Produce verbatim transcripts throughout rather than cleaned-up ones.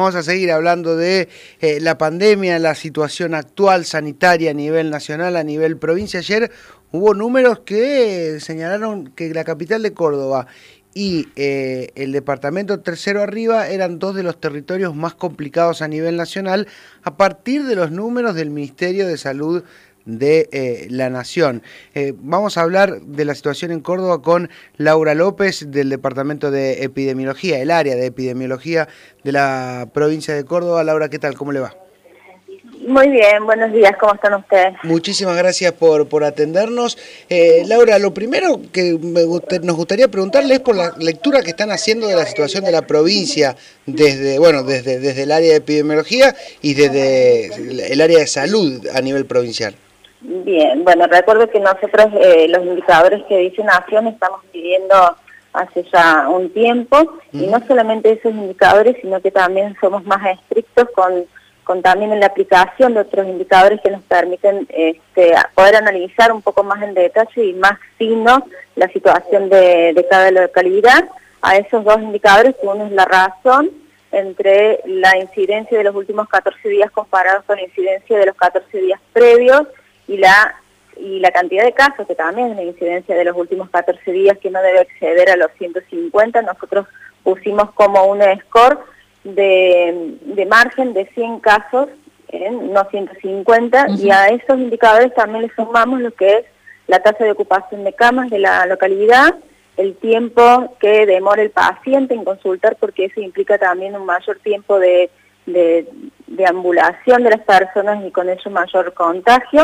Vamos a seguir hablando de eh, la pandemia, la situación actual sanitaria a nivel nacional, a nivel provincia. Ayer hubo números que señalaron que la capital de Córdoba y eh, el departamento Tercero Arriba eran dos de los territorios más complicados a nivel nacional a partir de los números del Ministerio de Salud de eh, la Nación. Eh, vamos a hablar de la situación en Córdoba con Laura López del Departamento de Epidemiología, el área de Epidemiología de la provincia de Córdoba. Laura, ¿qué tal? ¿Cómo le va? Muy bien, buenos días, ¿cómo están ustedes? Muchísimas gracias por, por atendernos. Eh, Laura, lo primero que me gust nos gustaría preguntarle es por la lectura que están haciendo de la situación de la provincia desde, bueno, desde, desde el área de epidemiología y desde el área de salud a nivel provincial. Bien, bueno, recuerdo que nosotros eh, los indicadores que dice Nación estamos pidiendo hace ya un tiempo, uh-huh. y no solamente esos indicadores, sino que también somos más estrictos con, con también en la aplicación de otros indicadores que nos permiten este, poder analizar un poco más en detalle y más fino la situación de, de cada localidad. A esos dos indicadores, uno es la razón entre la incidencia de los últimos catorce días comparados con la incidencia de los catorce días previos, y la y la cantidad de casos, que también es la incidencia de los últimos catorce días, que no debe exceder a los ciento cincuenta. Nosotros pusimos como un score de, de margen de cien casos, ¿eh? No ciento cincuenta, uh-huh. Y a esos indicadores también le sumamos lo que es la tasa de ocupación de camas de la localidad, el tiempo que demora el paciente en consultar, porque eso implica también un mayor tiempo de, de, de ambulación de las personas y con ello mayor contagio.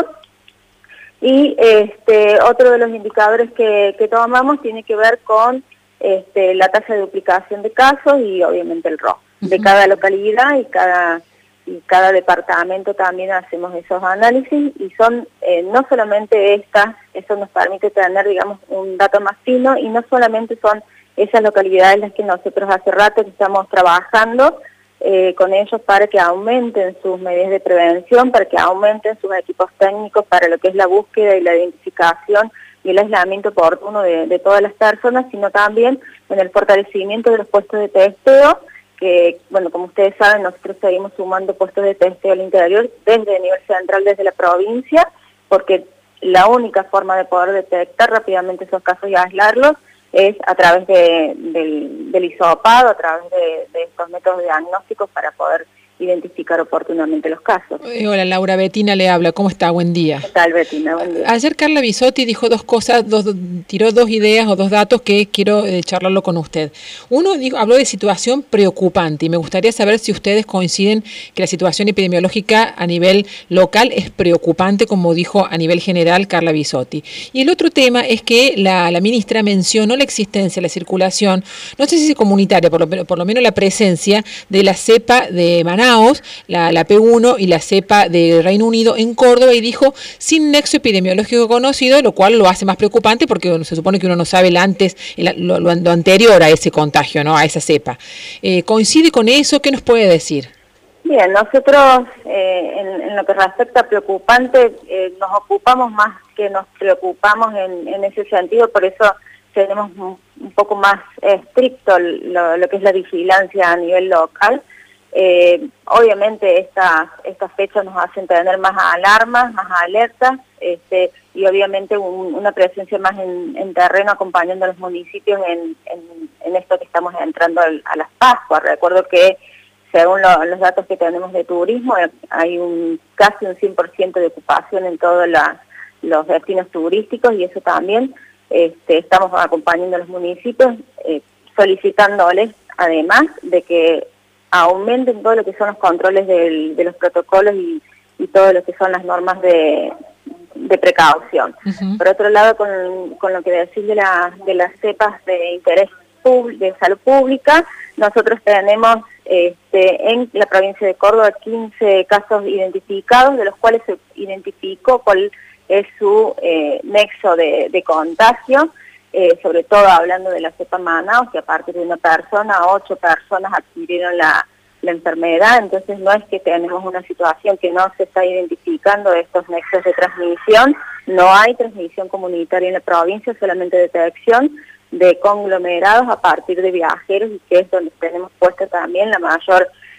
Y este otro de los indicadores que, que tomamos tiene que ver con este, la tasa de duplicación de casos y obviamente el R O de uh-huh. cada localidad y cada y cada departamento también hacemos esos análisis, y son eh, no solamente estas, eso nos permite tener, digamos, un dato más fino, y no solamente son esas localidades las que nosotros hace rato que estamos trabajando Eh, con ellos para que aumenten sus medidas de prevención, para que aumenten sus equipos técnicos para lo que es la búsqueda y la identificación y el aislamiento oportuno de, de todas las personas, sino también en el fortalecimiento de los puestos de testeo, que, bueno, como ustedes saben, nosotros seguimos sumando puestos de testeo al interior desde el nivel central, desde la provincia, porque la única forma de poder detectar rápidamente esos casos y aislarlos es a través de, del, del hisopado, a través de, de estos métodos diagnósticos para poder identificar oportunamente los casos. Hola, Laura, Betina le habla. ¿Cómo está? Buen día. ¿Qué tal, Betina? Buen día. Ayer Carla Bisotti dijo dos cosas, dos, tiró dos ideas o dos datos que quiero eh, charlarlo con usted. Uno dijo, habló de situación preocupante, y me gustaría saber si ustedes coinciden que la situación epidemiológica a nivel local es preocupante, como dijo a nivel general Carla Bisotti. Y el otro tema es que la, la ministra mencionó la existencia, la circulación, no sé si es comunitaria, por lo, por lo menos la presencia de la cepa de Manaus, La, la P uno y la cepa de Reino Unido en Córdoba, y dijo sin nexo epidemiológico conocido, lo cual lo hace más preocupante porque bueno, se supone que uno no sabe el antes, el, lo, lo, lo anterior a ese contagio, ¿no? A esa cepa. Eh, ¿Coincide con eso? ¿Qué nos puede decir? Bien, nosotros eh, en, en lo que respecta a preocupante, eh, nos ocupamos más que nos preocupamos en, en ese sentido, por eso tenemos un, un poco más estricto lo, lo que es la vigilancia a nivel local. Eh, obviamente estas estas fechas nos hacen tener más alarmas, más alertas, este, y obviamente un, una presencia más en, en terreno acompañando a los municipios en, en, en esto que estamos entrando al, a las Pascuas. Recuerdo que según lo, los datos que tenemos de turismo, hay un casi un cien por ciento de ocupación en todos la, los destinos turísticos, y eso también este, estamos acompañando a los municipios, eh, solicitándoles además de que aumenten todo lo que son los controles del, de los protocolos y, y todo lo que son las normas de, de precaución. Uh-huh. Por otro lado, con, con lo que decís de, la, de las cepas de interés pub, de salud pública, nosotros tenemos este, en la provincia de Córdoba quince casos identificados, de los cuales se identificó cuál es su eh, nexo de, de contagio. Eh, sobre todo hablando de la cepa Manaus, que a partir de una persona, ocho personas adquirieron la, la enfermedad. Entonces no es que tenemos una situación que no se está identificando estos nexos de transmisión, no hay transmisión comunitaria en la provincia, solamente detección de conglomerados a partir de viajeros, y que es donde tenemos puesta también la mayor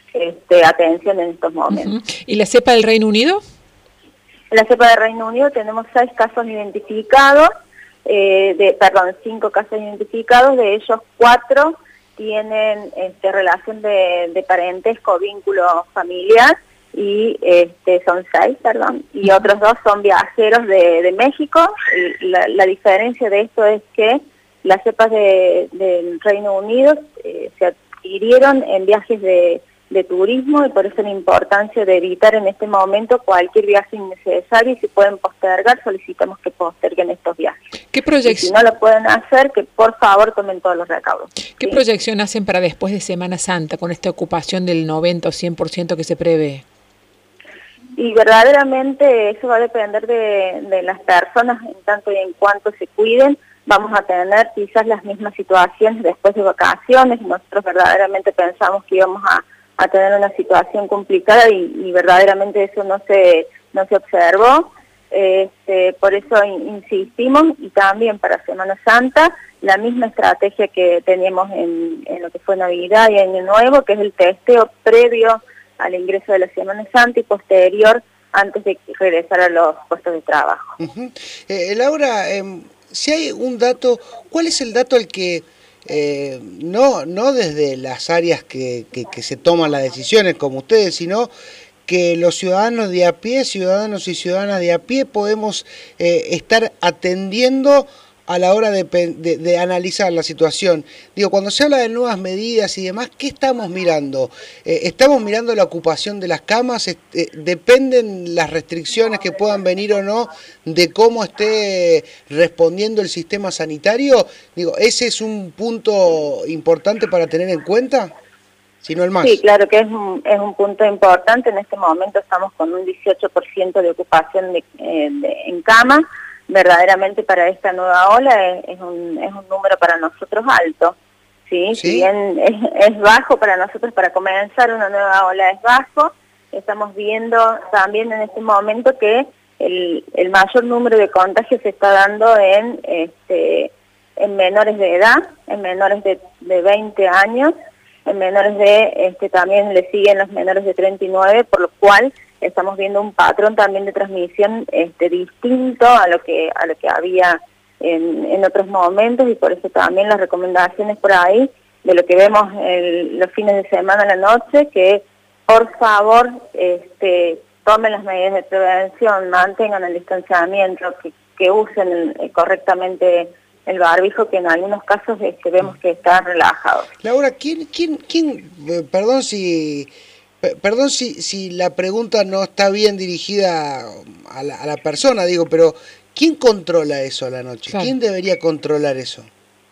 este, atención en estos momentos. Uh-huh. ¿Y la cepa del Reino Unido? En la cepa del Reino Unido tenemos seis casos identificados, eh, de, perdón, cinco casos identificados, de ellos cuatro tienen este, relación de, de parentesco, vínculo familiar, y este, son seis, perdón, y otros dos son viajeros de, de México. La, la diferencia de esto es que las cepas de, del Reino Unido eh, se adquirieron en viajes de, de turismo, y por eso la importancia de evitar en este momento cualquier viaje innecesario, y si pueden postergar, solicitamos que posterguen estos viajes. ¿Qué proyección? Si no lo pueden hacer, que por favor tomen todos los recaudos. ¿Qué ¿sí? proyección hacen para después de Semana Santa, con esta ocupación del noventa o cien por ciento que se prevé? Y verdaderamente eso va a depender de, de las personas, en tanto y en cuanto se cuiden. Vamos a tener quizás las mismas situaciones después de vacaciones. Nosotros verdaderamente pensamos que íbamos a, a tener una situación complicada, y, y verdaderamente eso no se, no se observó. Este, por eso insistimos, y también para Semana Santa, la misma estrategia que teníamos en, en lo que fue Navidad y Año Nuevo, que es el testeo previo al ingreso de la Semana Santa y posterior, antes de regresar a los puestos de trabajo. Uh-huh. eh, Laura, eh, si hay un dato, ¿cuál es el dato al que, eh, no, no desde las áreas que, que, que se toman las decisiones como ustedes, sino que los ciudadanos de a pie, ciudadanos y ciudadanas de a pie, podemos eh, estar atendiendo a la hora de, de, de analizar la situación? Digo, cuando se habla de nuevas medidas y demás, ¿qué estamos mirando? Eh, ¿Estamos mirando la ocupación de las camas? Eh, ¿Dependen las restricciones que puedan venir o no de cómo esté respondiendo el sistema sanitario? Digo, ¿ese es un punto importante para tener en cuenta? Si no el más. Sí, claro que es un, es un punto importante. En este momento estamos con un dieciocho por ciento de ocupación de, eh, de, en cama. Verdaderamente para esta nueva ola es, es, un, es un número para nosotros alto, ¿sí? ¿Sí? Si bien es, es bajo para nosotros, para comenzar una nueva ola es bajo, estamos viendo también en este momento que el, el mayor número de contagios se está dando en, este, en menores de edad, en menores de, de veinte años, en menores de, este, también le siguen los menores de treinta y nueve, por lo cual estamos viendo un patrón también de transmisión este, distinto a lo que a lo que había en, en otros momentos, y por eso también las recomendaciones por ahí de lo que vemos el, los fines de semana a la noche, que por favor este, tomen las medidas de prevención, mantengan el distanciamiento, que, que usen el, correctamente el barbijo, que en algunos casos este, vemos que está relajado. Laura, ¿quién, quién, quién, perdón si... Perdón si, si la pregunta no está bien dirigida a la, a la persona, digo, pero ¿quién controla eso a la noche? Claro. ¿Quién debería controlar eso?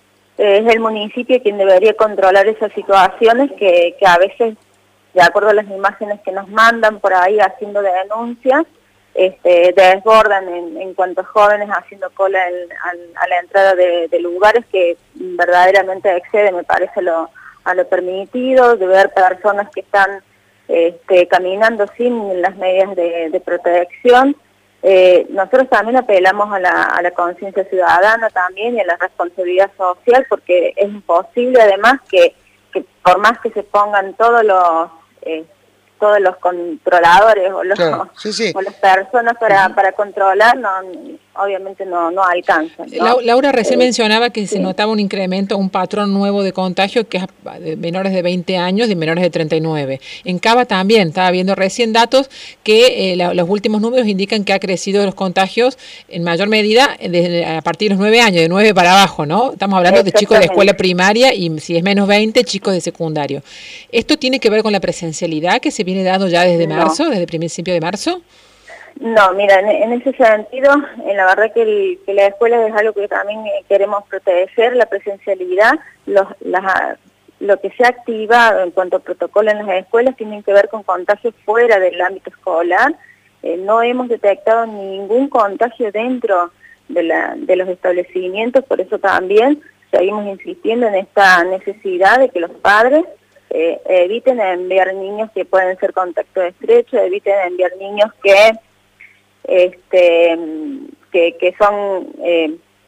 Es el municipio quien debería controlar esas situaciones que, que a veces, de acuerdo a las imágenes que nos mandan por ahí haciendo de denuncias, este, desbordan en, en cuanto a jóvenes haciendo cola en, a, a la entrada de, de lugares que verdaderamente exceden, me parece, lo, a lo permitido, de ver personas que están Este, caminando sin las medidas de, de protección. Eh, nosotros también apelamos a la, a la conciencia ciudadana también y a la responsabilidad social, porque es imposible además que, que por más que se pongan todos los eh, todos los controladores o, los, claro, sí, sí. o las personas para, para controlar, no, obviamente no, no alcanzan, ¿no? Laura recién eh, mencionaba que sí. se notaba un incremento, un patrón nuevo de contagio, que es de menores de veinte años y menores de treinta y nueve. En Cava también, estaba viendo recién datos que eh, la, los últimos números indican que ha crecido los contagios en mayor medida desde, a partir de los nueve años, de nueve para abajo, ¿no? Estamos hablando de chicos de escuela primaria y, si es menos veinte, chicos de secundario. ¿Esto tiene que ver con la presencialidad que se viene dado ya desde marzo, no. desde el principio de marzo? No, mira, en, en ese sentido, en la verdad que, el, que la escuela es algo que también queremos proteger, la presencialidad, los, las, lo que se ha activado en cuanto a protocolo en las escuelas tienen que ver con contagios fuera del ámbito escolar. Eh, no hemos detectado ningún contagio dentro de, la, de los establecimientos, por eso también seguimos insistiendo en esta necesidad de que los padres Eh, eviten enviar niños que pueden ser contacto estrecho, eviten enviar niños que este que, que son eh,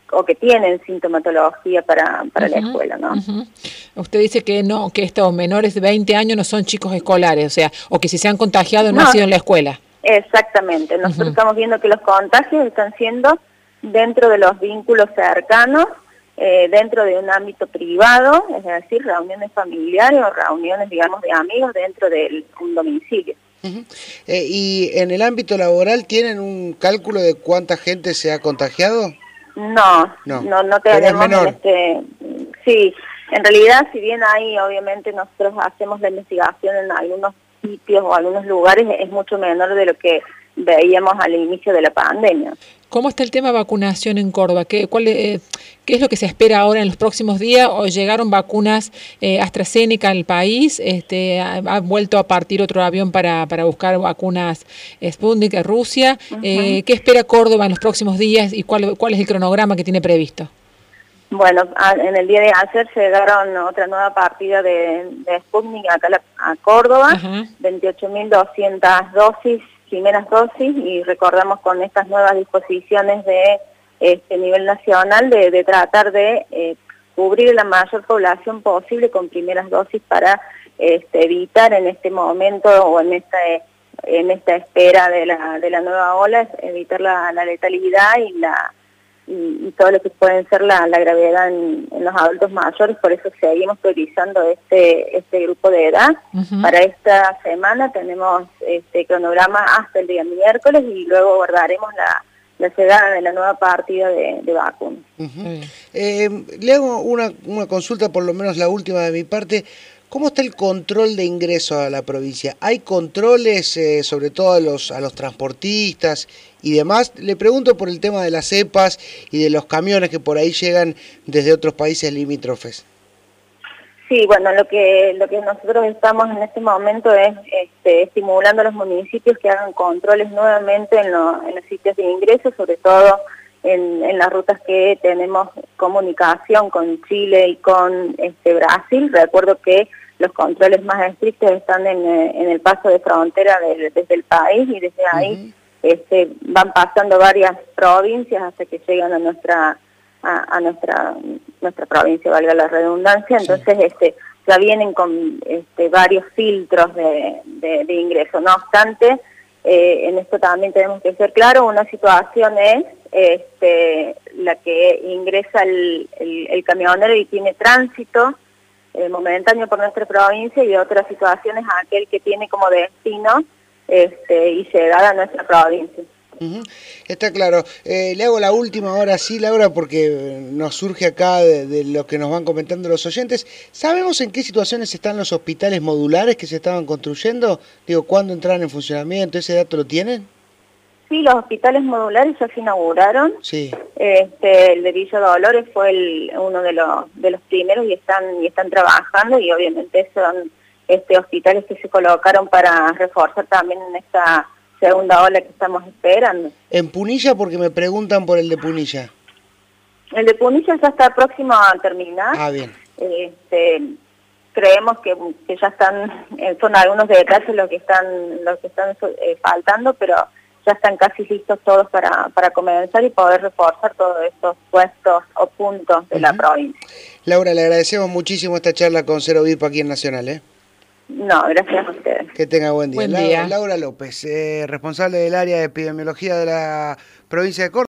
o que tienen sintomatología para, para uh-huh, la escuela, ¿no? Uh-huh. Usted dice que no, que estos menores de veinte años no son chicos escolares, o sea, o que si se han contagiado no, no ha sido en la escuela. Exactamente, nosotros uh-huh. estamos viendo que los contagios están siendo dentro de los vínculos cercanos, eh, dentro de un ámbito privado, es decir, reuniones familiares o reuniones, digamos, de amigos dentro de un domicilio. Uh-huh. eh, ¿Y en el ámbito laboral tienen un cálculo de cuánta gente se ha contagiado? No, no, no, no tenemos en este... Sí, en realidad, si bien ahí obviamente nosotros hacemos la investigación en algunos sitios o algunos lugares, es mucho menor de lo que veíamos al inicio de la pandemia. ¿Cómo está el tema de vacunación en Córdoba? ¿Qué, cuál, eh, ¿Qué es lo que se espera ahora en los próximos días? ¿O llegaron vacunas eh, AstraZeneca al país? Este, ha, ha vuelto a partir otro avión para, para buscar vacunas Sputnik a Rusia. Uh-huh. eh, ¿Qué espera Córdoba en los próximos días y cuál, cuál es el cronograma que tiene previsto? Bueno, a, en el día de ayer llegaron otra nueva partida de, de Sputnik acá a, a Córdoba, uh-huh. veintiocho mil doscientas dosis, primeras dosis, y recordamos con estas nuevas disposiciones de este nivel nacional de, de tratar de eh, cubrir la mayor población posible con primeras dosis para este, evitar en este momento o en esta en esta espera de la de la nueva ola, evitar la, la letalidad y la y, y todo lo que pueden ser la, la gravedad en, en los adultos mayores. Por eso seguimos priorizando este este grupo de edad. Uh-huh. Para esta semana tenemos este cronograma hasta el día miércoles y luego guardaremos la, la llegada de la nueva partida de, de vacunas. Uh-huh. eh, le hago una, una consulta, por lo menos la última de mi parte. ¿Cómo está el control de ingreso a la provincia? ¿Hay controles, eh, sobre todo a los, a los transportistas y demás? Le pregunto por el tema de las cepas y de los camiones que por ahí llegan desde otros países limítrofes. Sí, bueno, lo que lo que nosotros estamos en este momento es este, estimulando a los municipios que hagan controles nuevamente en, lo, en los sitios de ingreso, sobre todo en, en las rutas que tenemos comunicación con Chile y con este, Brasil. Recuerdo que los controles más estrictos están en, en el paso de frontera de, desde el país, y desde ahí uh-huh. este, van pasando varias provincias hasta que llegan a nuestra a, a nuestra nuestra provincia, valga la redundancia. Entonces sí. este ya vienen con este, varios filtros de, de, de ingreso. No obstante, eh, en esto también tenemos que ser claros, una situación es este, la que ingresa el, el, el camionero y tiene tránsito eh, momentáneo por nuestra provincia, y otra situación es aquel que tiene como destino este, y llegada a nuestra provincia. Uh-huh. Está claro. Eh, le hago la última ahora sí, Laura, porque nos surge acá de, de lo que nos van comentando los oyentes. ¿Sabemos en qué situaciones están los hospitales modulares que se estaban construyendo? Digo, ¿cuándo entraron en funcionamiento? ¿Ese dato lo tienen? Sí, los hospitales modulares ya se inauguraron. Sí. Este, el de Villa Dolores fue el, uno de los de los primeros y están y están trabajando, y obviamente son este hospitales que se colocaron para reforzar también en esta segunda ola que estamos esperando. En Punilla, porque me preguntan por el de Punilla. El de Punilla ya está próximo a terminar. Ah, bien. Este, creemos que, que ya están, son algunos detalles los que están, los que están eh, faltando, pero ya están casi listos todos para, para comenzar y poder reforzar todos estos puestos o puntos de uh-huh. la provincia. Laura, le agradecemos muchísimo esta charla con Cero Obispo aquí en Nacional, ¿eh? No, gracias a ustedes. Que tenga buen día. Buen Laura, día. Laura López, eh, responsable del área de epidemiología de la provincia de Córdoba.